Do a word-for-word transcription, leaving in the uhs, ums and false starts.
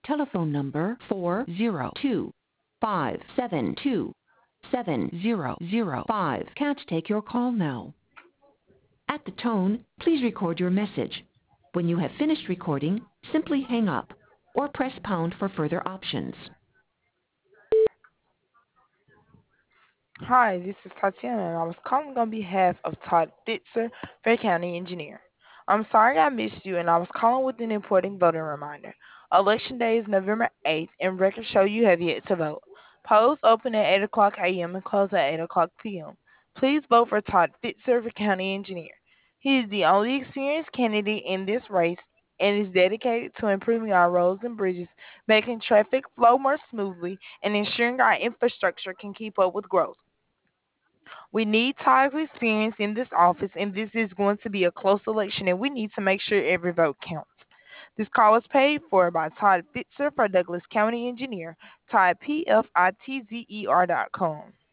telephone number four zero two five seven two seven zero zero five can't take your call now. At the tone, please record your message. When you have finished recording, simply hang up or press pound for further options. Hi, this is Tatiana, and I was calling on behalf of Todd Fitzer, Fair County Engineer. I'm sorry I missed you, and I was calling with an important voting reminder. Election Day is November eighth, and records show you have yet to vote. Polls open at eight o'clock a m and close at eight o'clock p m. Please vote for Todd Fitzer for County Engineer. He is the only experienced candidate in this race and is dedicated to improving our roads and bridges, making traffic flow more smoothly, and ensuring our infrastructure can keep up with growth. We need Todd's experience in this office, and this is going to be a close election, and we need to make sure every vote counts. This call was paid for by Todd Fitzer for Douglas County Engineer, Todd P F I T Z E R dot com.